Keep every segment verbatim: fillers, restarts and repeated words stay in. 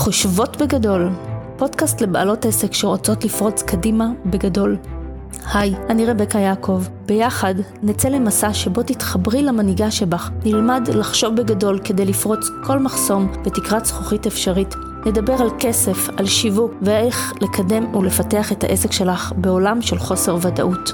חושבות בגדול, פודקאסט לבעלות עסק שרוצות לפרוץ קדימה בגדול. היי, אני רבקה יעקב. ביחד נצא למסע שבו תתחברי למנהיגה שבך, נלמד לחשוב בגדול כדי לפרוץ כל מחסום בתקרת זכוכית אפשרית. נדבר על כסף, על שיווק ואיך לקדם ולפתח את העסק שלך בעולם של חוסר ודאות.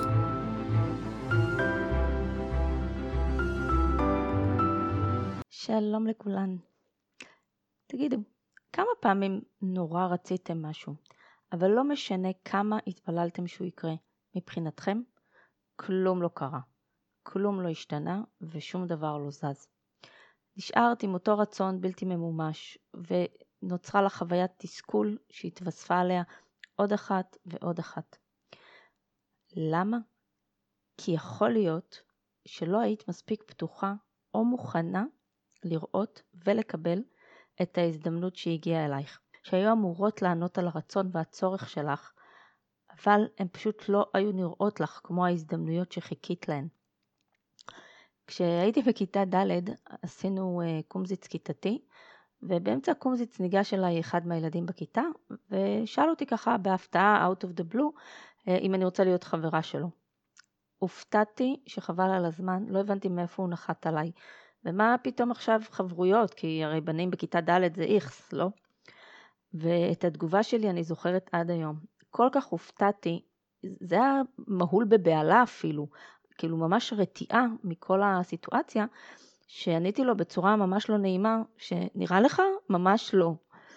שלום לכולן. תגידו, כמה פעמים נורא רציתם משהו, אבל לא משנה כמה התפללתם שהוא יקרה, מבחינתכם כלום לא קרה, כלום לא השתנה ושום דבר לא זז. נשארת עם אותו רצון בלתי ממומש ונוצרה לה חוויית תסכול שהתווספה עליה עוד אחת ועוד אחת. למה? כי יכול להיות שלא היית מספיק פתוחה או מוכנה לראות ולקבל את ההזדמנות שהגיעה אלייך, שהיו אמורות לענות על הרצון והצורך שלך, אבל הן פשוט לא היו נראות לך כמו ההזדמנויות שחיכית להן. כשהייתי בכיתה ד' עשינו uh, קומזיץ כיתתי, ובאמצע הקומזיץ ניגש אליי אחד מהילדים בכיתה, ושאל אותי ככה בהפתעה out of the blue, uh, אם אני רוצה להיות חברה שלו. הופתעתי שחבל על הזמן, לא הבנתי מאיפה הוא נחת עליי, ומה פתאום עכשיו חברויות, כי הרי בנים בכיתה ד' זה איכס, לא? ואת התגובה שלי אני זוכרת עד היום. כל כך הופתעתי, זה היה מהול בבעלה אפילו, כאילו ממש רתיעה מכל הסיטואציה, שעניתי לו בצורה ממש לא נעימה, שנראה לך ממש לא.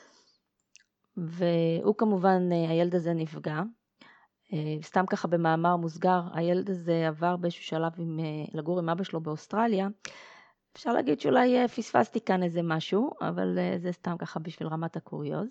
והוא כמובן, הילד הזה נפגע, סתם ככה במאמר מוסגר, הילד הזה עבר באיזשהו שלב עם, לגור עם אבא שלו באוסטרליה, אפשר להגיד שאולי פספסתי כאן איזה משהו, אבל זה סתם ככה בשביל רמת הקוריוז.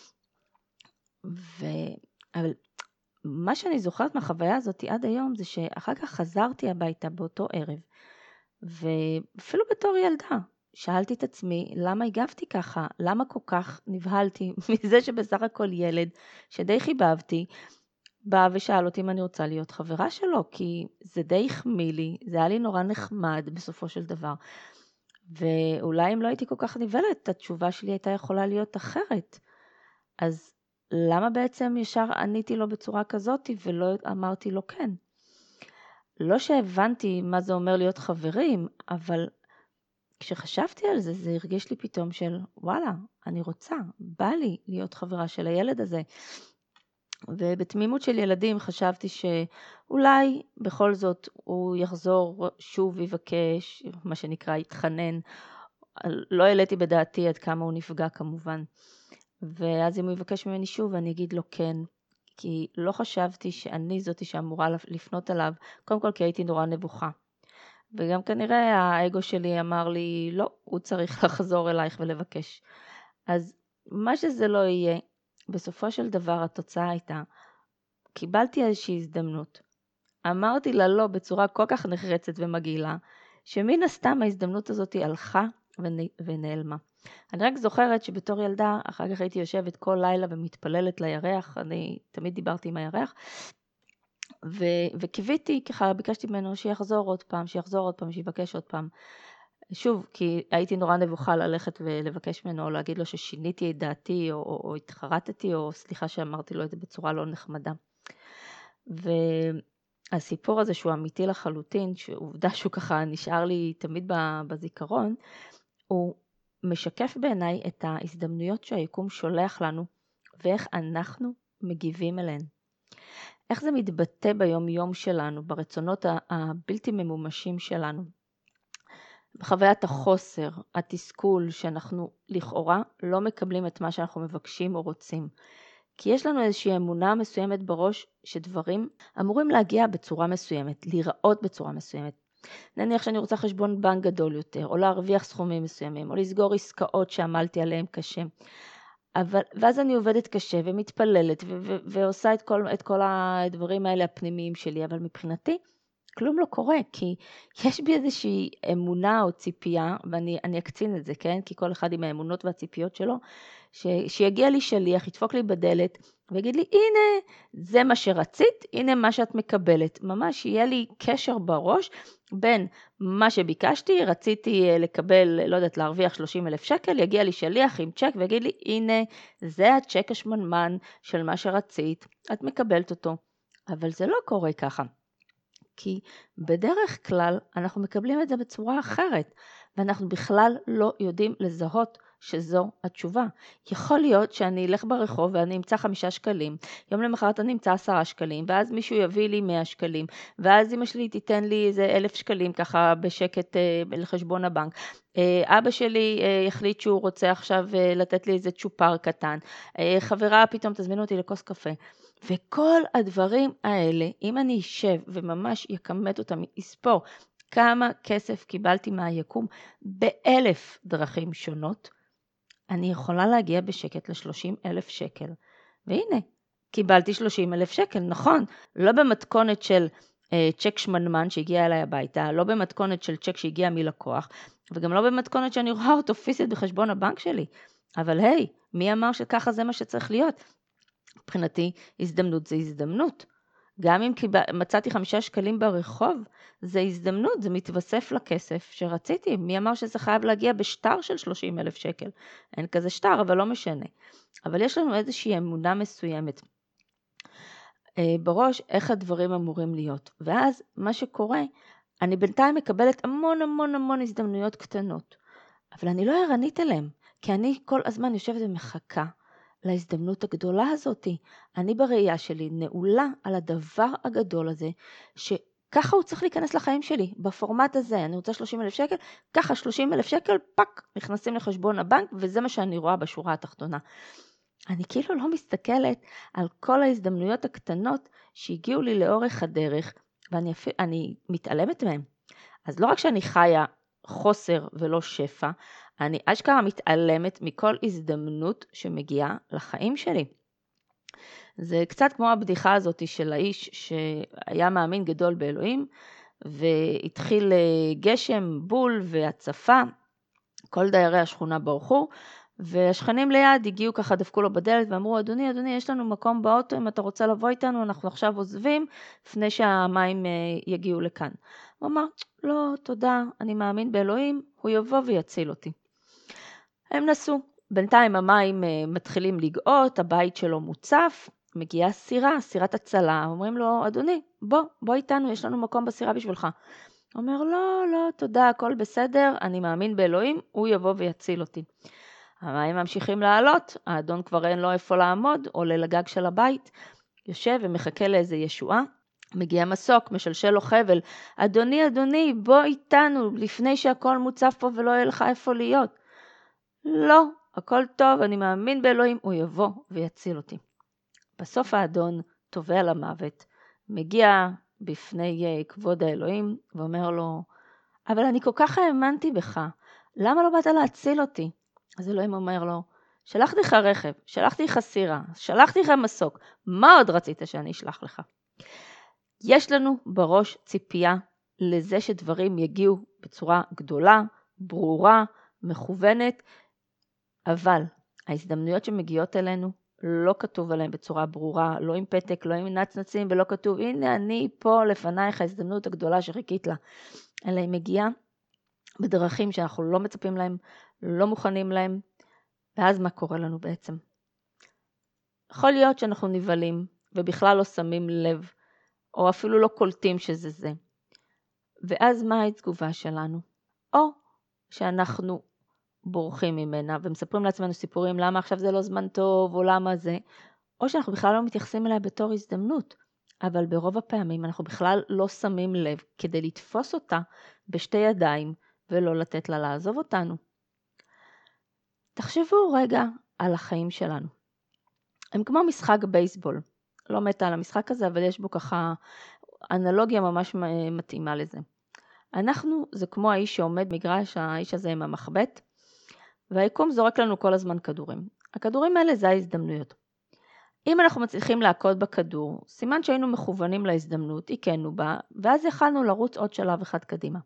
ו... אבל מה שאני זוכרת מהחוויה הזאת עד היום, זה שאחר כך חזרתי הביתה באותו ערב, ואפילו בתור ילדה, שאלתי את עצמי, למה הגבתי ככה? למה כל כך נבהלתי מזה שבסך הכל ילד, שדי חיבבתי, בא ושאל אותי אם אני רוצה להיות חברה שלו, כי זה די החמיא לי, זה היה לי נורא נחמד בסופו של דבר. ואולי אם לא הייתי כל כך נבלת, התשובה שלי הייתה יכולה להיות אחרת. אז למה בעצם ישר עניתי לו בצורה כזאת ולא אמרתי לו כן? לא שהבנתי מה זה אומר להיות חברים, אבל כשחשבתי על זה, זה הרגיש לי פתאום של וואלה, אני רוצה, בא לי להיות חברה של הילד הזה. ובתמימות של ילדים חשבתי שאולי בכל זאת הוא יחזור שוב ויבקש, מה שנקרא יתחנן. לא העליתי בדעתי עד כמה הוא נפגע כמובן. ואז אם הוא יבקש ממני שוב אני אגיד לו כן, כי לא חשבתי שאני זאתי שאמורה לפנות עליו, קודם כל כי הייתי נורא נבוכה. וגם כנראה האגו שלי אמר לי לא, הוא צריך לחזור אלייך ולבקש. אז מה שזה לא יהיה, בסופו של דבר התוצאה הייתה, קיבלתי איזושהי הזדמנות. אמרתי לה לא בצורה כל כך נחרצת ומגעילה, שמן הסתם ההזדמנות הזאת הלכה ונעלמה. אני רק זוכרת שבתור ילדה, אחר כך הייתי יושבת כל לילה ומתפללת לירח, אני תמיד דיברתי עם הירח, ו- וקיוויתי, ככה ביקשתי ממנו שיחזור עוד פעם, שיחזור עוד פעם, שיבקש עוד פעם. שוב, כי הייתי נורא נבוכה ללכת ולבקש ממנו, או להגיד לו ששיניתי את דעתי, או, או, או התחרטתי, או סליחה שאמרתי לו את זה בצורה לא נחמדה. והסיפור הזה שהוא אמיתי לחלוטין, שעובדה שהוא ככה נשאר לי תמיד בזיכרון, הוא משקף בעיניי את ההזדמנויות שהיקום שולח לנו, ואיך אנחנו מגיבים אליהן. איך זה מתבטא ביום יום שלנו, ברצונות הבלתי ממומשים שלנו. בחוויית החוסר, התסכול, שאנחנו לכאורה לא מקבלים את מה שאנחנו מבקשים או רוצים. כי יש לנו איזושהי אמונה מסוימת בראש שדברים אמורים להגיע בצורה מסוימת, להיראות בצורה מסוימת. נניח שאני רוצה חשבון בנק גדול יותר, או להרוויח סכומים מסוימים, או לסגור עסקאות שעמלתי עליהם קשה. אבל, ואז אני עובדת קשה ומתפללת ו- ו- ועושה את כל, את כל הדברים האלה הפנימיים שלי, אבל מבחינתי כלום לא קורה, כי יש בי איזושהי אמונה או ציפייה, ואני אני אקצין את זה, כן? כי כל אחד עם האמונות והציפיות שלו, ש, שיגיע לי שליח, ידפוק לי בדלת, ויגיד לי, הנה, זה מה שרצית, הנה מה שאת מקבלת. ממש יהיה לי קשר בראש בין מה שביקשתי, רציתי אה, לקבל, לא יודעת, להרוויח שלושים אלף שקל, יגיע לי שליח עם צ'ק ויגיד לי, הנה, זה הצ'ק השמנמן של מה שרצית, את מקבלת אותו. אבל זה לא קורה ככה, כי בדרך כלל אנחנו מקבלים את זה בצורה אחרת, ואנחנו בכלל לא יודעים לזהות שזו התשובה. יכול להיות שאני אלך ברחוב ואני אמצא חמישה שקלים, יום למחרת אני אמצא עשרה שקלים, ואז מישהו יביא לי מאה שקלים, ואז אמא שלי תיתן לי איזה אלף שקלים ככה בשקט אה, לחשבון הבנק. אה, אבא שלי אה, יחליט שהוא רוצה עכשיו אה, לתת לי איזה צ'ופר קטן, אה, חברה פתאום תזמינו אותי לכוס קפה. וכל הדברים האלה, אם אני אשב וממש יקמת אותם, אספור כמה כסף קיבלתי מהיקום באלף דרכים שונות, אני יכולה להגיע בשקט ל-שלושים אלף שקל. והנה, קיבלתי שלושים אלף שקל, נכון, לא במתכונת של אה, צ'ק שמנמן שהגיע אליי הביתה, לא במתכונת של צ'ק שהגיע מלקוח, וגם לא במתכונת שאני רואה אותו פיזית בחשבון הבנק שלי. אבל היי, מי אמר שככה זה מה שצריך להיות? מבחינתי, הזדמנות זה הזדמנות. גם אם מצאתי חמישה שקלים ברחוב, זה הזדמנות, זה מתווסף לכסף שרציתי. מי אמר שזה חייב להגיע בשטר של שלושים אלף שקל? אין כזה שטר, אבל לא משנה. אבל יש לנו איזושהי אמונה מסוימת בראש, איך הדברים אמורים להיות. ואז מה שקורה, אני בינתיים מקבלת המון המון המון הזדמנויות קטנות, אבל אני לא ערנית אליהם, כי אני כל הזמן יושבת ומחכה להזדמנות הגדולה הזאת. אני בראייה שלי נעולה על הדבר הגדול הזה, שככה הוא צריך להיכנס לחיים שלי, בפורמט הזה. אני רוצה שלושים אלף שקל, ככה שלושים אלף שקל, פק, נכנסים לחשבון הבנק, וזה מה שאני רואה בשורה התחתונה. אני כאילו לא מסתכלת על כל ההזדמנויות הקטנות שהגיעו לי לאורך הדרך, ואני אני מתעלמת מהם. אז לא רק שאני חיה חוסר ולא שפע, אני אשכרה מתעלמת מכל הזדמנות שמגיעה לחיים שלי. זה קצת כמו הבדיחה הזאת של האיש שהיה מאמין גדול באלוהים, והתחיל גשם, בול והצפה, כל דיירי השכונה ברחו, והשכנים ליד הגיעו ככה, דפקו לו בדלת ואמרו, אדוני, אדוני, יש לנו מקום באוטו, אם אתה רוצה לבוא איתנו, אנחנו עכשיו עוזבים, לפני שהמים יגיעו לכאן. הוא אמר, לא, תודה, אני מאמין באלוהים, הוא יבוא ויציל אותי. הם נסו, בינתיים המים מתחילים לגאות, הבית שלו מוצף, מגיעה סירה, סירת הצלה, אומרים לו, אדוני, בוא, בוא איתנו, יש לנו מקום בסירה בשבילך. הוא אומר, לא, לא, תודה, הכל בסדר, אני מאמין באלוהים, הוא יבוא ויציל אותי. המים ממשיכים לעלות, האדון כבר אין לו איפה לעמוד, עולה לגג של הבית, יושב ומחכה לאיזה ישועה, מגיע מסוק, משלשל לו חבל, אדוני, אדוני, בוא איתנו, לפני שהכל מוצף פה ולא יהיה לך איפה להיות. לא, הכל טוב, אני מאמין באלוהים, הוא יבוא ויציל אותי. בסוף האדון תובע למוות, מגיע בפני כבוד האלוהים, ואומר לו, אבל אני כל כך האמנתי בך, למה לא באת להציל אותי? אז אלוהים אומר לו, שלחתי לך רכב, שלחתי לך סירה, שלחתי לך מסוק, מה עוד רצית שאני אשלח לך? יש לנו בראש ציפייה לזה שדברים יגיעו בצורה גדולה, ברורה, מכוונת, אבל ההזדמנויות שמגיעות אלינו, לא כתוב עליהן בצורה ברורה, לא עם פתק, לא עם נצנצים, ולא כתוב, הנה אני פה לפנייך ההזדמנות הגדולה שחיכית לה. אלא היא מגיעה בדרכים שאנחנו לא מצפים להם, לא מוכנים להם, ואז מה קורה לנו בעצם? יכול להיות שאנחנו נבלים, ובכלל לא שמים לב, או אפילו לא קולטים שזה זה. ואז מה התגובה שלנו? או שאנחנו בורחים ממנה, ומספרים לעצמנו סיפורים, למה עכשיו זה לא זמן טוב, או למה זה, או שאנחנו בכלל לא מתייחסים אליה בתור הזדמנות, אבל ברוב הפעמים אנחנו בכלל לא שמים לב, כדי לתפוס אותה בשתי ידיים, ולא לתת לה לעזוב אותנו. תחשבו רגע על החיים שלנו. הם כמו משחק בייסבול. לא מתה על המשחק הזה, אבל יש בו ככה אנלוגיה ממש מתאימה לזה. אנחנו, זה כמו האיש שעומד מגרש, האיש הזה עם המחבט, והיקום זורק לנו כל הזמן כדורים. הכדורים האלה זה ההזדמנויות. אם אנחנו מצליחים להכות בכדור, סימן שהיינו מכוונים להזדמנות, הכינו בה, ואז יכלנו לרוץ עוד שלב אחד קדימה.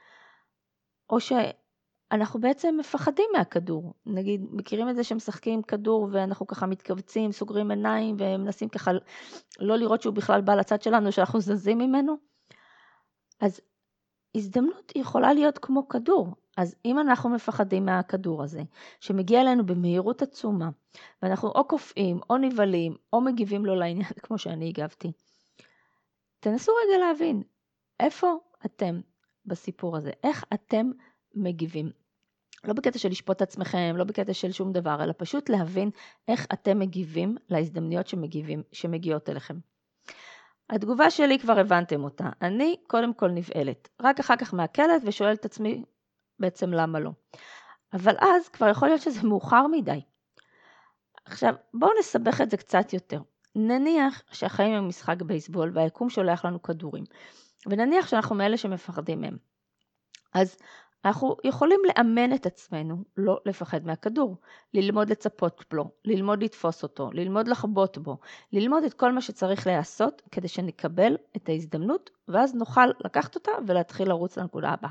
או שאנחנו בעצם מפחדים מהכדור. נגיד, מכירים את זה שמשחקים כדור ואנחנו ככה מתכווצים, סוגרים עיניים ומנסים ככה לא לראות שהוא בכלל בא לצד שלנו, שאנחנו זזים ממנו? אז הזדמנות יכולה להיות כמו כדור. אז אם אנחנו מפחדים מהכדור הזה, שמגיע אלינו במהירות עצומה, ואנחנו או קופאים, או נבלים, או מגיבים לו לעניין, כמו שאני הגבתי, תנסו רגע להבין, איפה אתם בסיפור הזה? איך אתם מגיבים? לא בקטע של לשפוט את עצמכם, לא בקטע של שום דבר, אלא פשוט להבין איך אתם מגיבים להזדמנויות שמגיבים, שמגיעות אליכם. התגובה שלי כבר הבנתם אותה. אני קודם כל נבעלת, רק אחר כך מעכלת ושואלת את עצמי בעצם למה לא. אבל אז כבר יכול להיות שזה מאוחר מדי. עכשיו בואו נסבך את זה קצת יותר. נניח שהחיים הם משחק בייסבול והיקום שולח לנו כדורים. ונניח שאנחנו מאלה שמפחדים מהם. אז אנחנו יכולים לאמן את עצמנו לא לפחד מהכדור, ללמוד לצפות בו, ללמוד לתפוס אותו, ללמוד לחבוט בו, ללמוד את כל מה שצריך לעשות כדי שנקבל את ההזדמנות, ואז נוכל לקחת אותה ולהתחיל לרוץ לנקודה הבאה.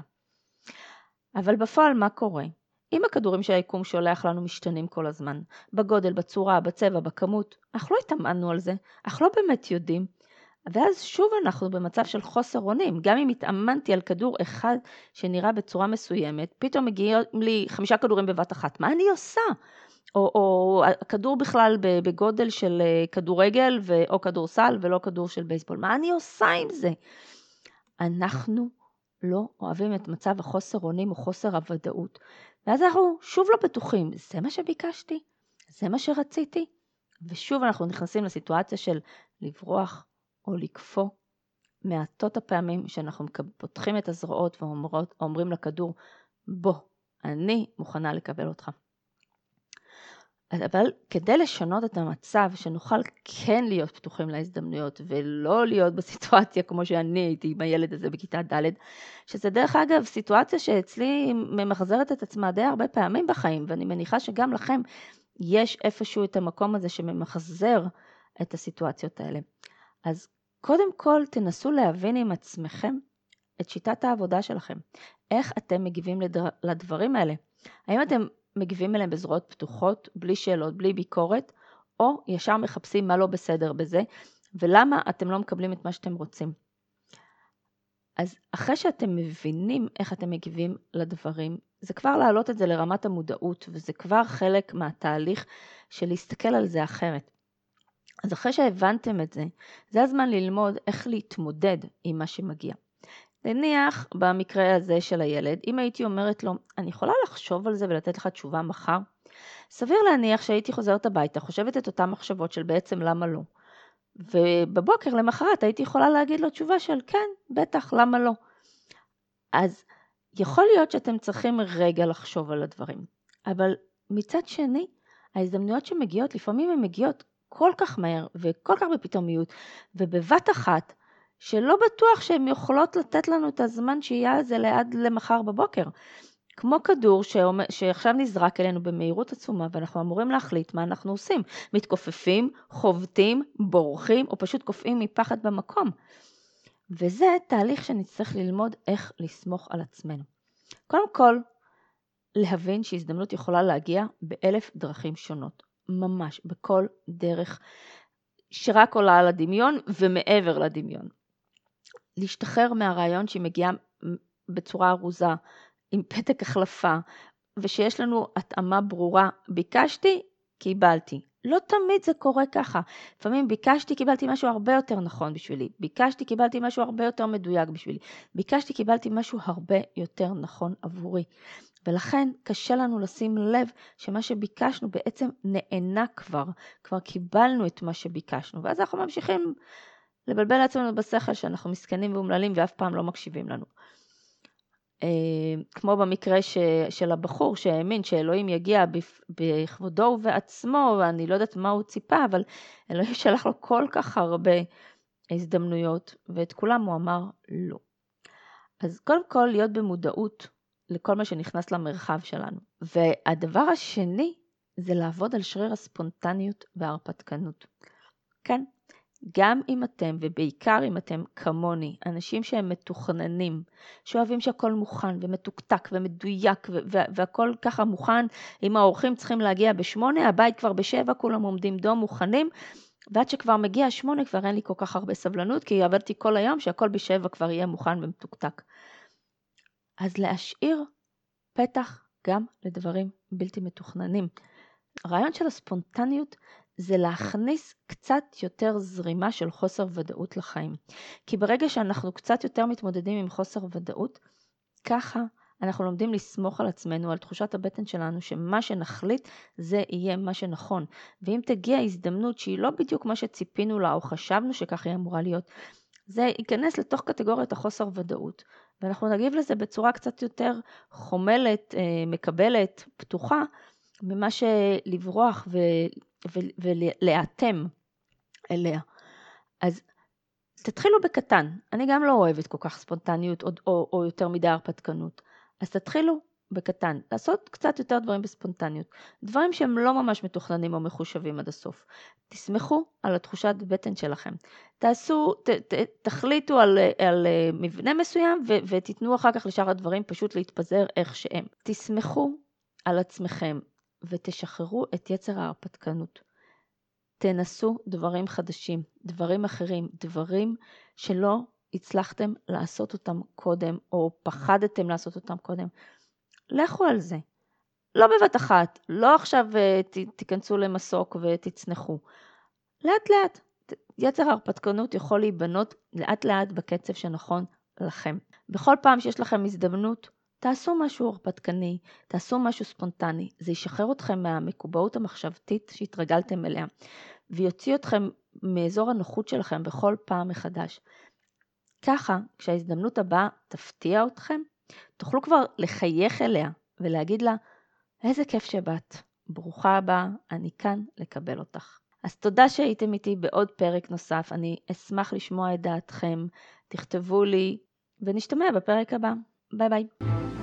אבל בפועל מה קורה? אם הכדורים שהיקום שולח לנו משתנים כל הזמן, בגודל, בצורה, בצבע, בכמות, אנחנו לא התאמנו על זה, אנחנו לא באמת יודעים, ואז שוב אנחנו במצב של חוסר אונים. גם אם התאמנתי על כדור אחד שנראה בצורה מסוימת, פתאום מגיעים לי חמישה כדורים בבת אחת. מה אני עושה? או, או כדור בכלל בגודל של כדורגל ו, או כדורסל ולא כדור של בייסבול. מה אני עושה עם זה? אנחנו לא אוהבים את מצב החוסר אונים או חוסר הוודאות. ואז אנחנו שוב לא בטוחים. זה מה שביקשתי? זה מה שרציתי? ושוב אנחנו נכנסים לסיטואציה של לברוח, או לקפוא. מעטות הפעמים שאנחנו פותחים את הזרועות ואומרים לכדור, בוא, אני מוכנה לקבל אותך. אבל כדי לשנות את המצב, שנוכל כן להיות פתוחים להזדמנויות, ולא להיות בסיטואציה כמו שאני הייתי עם הילד הזה בכיתה ד', שזה דרך אגב סיטואציה שאצלי ממחזרת את עצמה די הרבה פעמים בחיים, ואני מניחה שגם לכם יש איפשהו את המקום הזה שממחזר את הסיטואציות האלה. אז קודם כל תנסו להבין עם עצמכם את שיטת העבודה שלכם. איך אתם מגיבים לדבר, לדברים האלה? האם אתם מגיבים אליהם בזרועות פתוחות, בלי שאלות, בלי ביקורת, או ישר מחפשים מה לא בסדר בזה, ולמה אתם לא מקבלים את מה שאתם רוצים? אז אחרי שאתם מבינים איך אתם מגיבים לדברים, זה כבר להעלות את זה לרמת המודעות, וזה כבר חלק מהתהליך של להסתכל על זה אחרת. אז אחרי שהבנתם את זה, זה הזמן ללמוד איך להתמודד עם מה שמגיע. נניח במקרה הזה של הילד, אם הייתי אומרת לו, אני יכולה לחשוב על זה ולתת לך תשובה מחר? סביר להניח שהייתי חוזרת הביתה, חושבת את אותן מחשבות של בעצם למה לא. ובבוקר למחרת הייתי יכולה להגיד לו תשובה של כן, בטח, למה לא. אז יכול להיות שאתם צריכים רגע לחשוב על הדברים. אבל מצד שני, ההזדמנויות שמגיעות, לפעמים הן מגיעות כל כך מהר וכל כך בפתאומיות ובבת אחת, שלא בטוח שהן יכולות לתת לנו את הזמן שיהיה הזה לעד למחר בבוקר. כמו כדור שאומר, שעכשיו נזרק אלינו במהירות עצומה, ואנחנו אמורים להחליט מה אנחנו עושים. מתכופפים, חובטים, בורחים, או פשוט קופאים מפחד במקום. וזה תהליך שנצטרך ללמוד איך לסמוך על עצמנו. קודם כל, להבין שהזדמנות יכולה להגיע באלף דרכים שונות. ממש, בכל דרך שרק עולה על הדמיון ומעבר לדמיון. להשתחרר מהרעיון שהיא מגיעה בצורה ארוזה, עם פתק החלפה, ושיש לנו התאמה ברורה, ביקשתי, קיבלתי. לא תמיד זה קורה ככה. לפעמים ביקשתי, קיבלתי משהו הרבה יותר נכון בשבילי. ביקשתי, קיבלתי משהו הרבה יותר מדויק בשבילי. ביקשתי, קיבלתי משהו הרבה יותר נכון עבורי. ולכן קשה לנו לשים לב שמה שביקשנו בעצם נענה כבר. כבר קיבלנו את מה שביקשנו. ואז אנחנו ממשיכים לבלבל לעצמנו בשכל שאנחנו מסכנים ואומללים ואף פעם לא מקשיבים לנו. כמו במקרה ש, של הבחור שהאמין שאלוהים יגיע בכבודו ובעצמו, ואני לא יודעת מה הוא ציפה, אבל אלוהים שלח לו כל כך הרבה הזדמנויות, ואת כולם הוא אמר לא. אז קודם כל להיות במודעות לכל מה שנכנס למרחב שלנו. והדבר השני זה לעבוד על שריר הספונטניות וההרפתקנות. כן, גם אם אתם, ובעיקר אם אתם כמוני, אנשים שהם מתוכננים, שאוהבים שהכל מוכן ומתוקתק ומדויק והכל ככה מוכן, אם האורחים צריכים להגיע בשמונה, הבית כבר בשבע, כולם עומדים דום מוכנים, ועד שכבר מגיע שמונה כבר אין לי כל כך הרבה סבלנות, כי עבדתי כל היום שהכל בשבע כבר יהיה מוכן ומתוקתק. אז להשאיר פתח גם לדברים בלתי מתוכננים. הרעיון של הספונטניות זה להכניס קצת יותר זרימה של חוסר ודאות לחיים. כי ברגע שאנחנו קצת יותר מתמודדים עם חוסר ודאות, ככה אנחנו לומדים לסמוך על עצמנו, על תחושת הבטן שלנו, שמה שנחליט זה יהיה מה שנכון. ואם תגיע הזדמנות שהיא לא בדיוק מה שציפינו לה או חשבנו שכך היא אמורה להיות, זה ייכנס לתוך קטגוריית החוסר ודאות. ואנחנו נגיב לזה בצורה קצת יותר חומלת, מקבלת, פתוחה, ממה שלברוח ולהאטם אליה. אז תתחילו בקטן. אני גם לא אוהבת כל כך ספונטניות או, או, או יותר מדי הרפתקנות. אז תתחילו בקטן. לעשות קצת יותר דברים בספונטניות. דברים שהם לא ממש מתוכננים או מחושבים עד הסוף. תסמכו על התחושת בטן שלכם. תעשו, ת, ת, תחליטו על, על מבנה מסוים ו, ותתנו אחר כך לשאר הדברים פשוט להתפזר איך שהם. תסמכו על עצמכם ותשחררו את יצר ההרפתקנות. תנסו דברים חדשים, דברים אחרים, דברים שלא הצלחתם לעשות אותם קודם, או פחדתם לעשות אותם קודם. לכו על זה. לא בבת אחת, לא עכשיו ת, תיכנסו למסוק ותצנחו. לאט לאט. יצר ההרפתקנות יכול להיבנות לאט לאט בקצב שנכון לכם. בכל פעם שיש לכם הזדמנות, תעשו משהו הרפתקני, תעשו משהו ספונטני. זה ישחרר אתכם מהמקובעות המחשבתית שהתרגלתם אליה. ויוציא אתכם מאזור הנוחות שלכם בכל פעם מחדש. ככה, כשההזדמנות הבאה תפתיע אתכם, תוכלו כבר לחייך אליה ולהגיד לה, איזה כיף שבאת, ברוכה הבאה, אני כאן לקבל אותך. אז תודה שהייתם איתי בעוד פרק נוסף, אני אשמח לשמוע את דעתכם, תכתבו לי ונשתמע בפרק הבא. ביי ביי.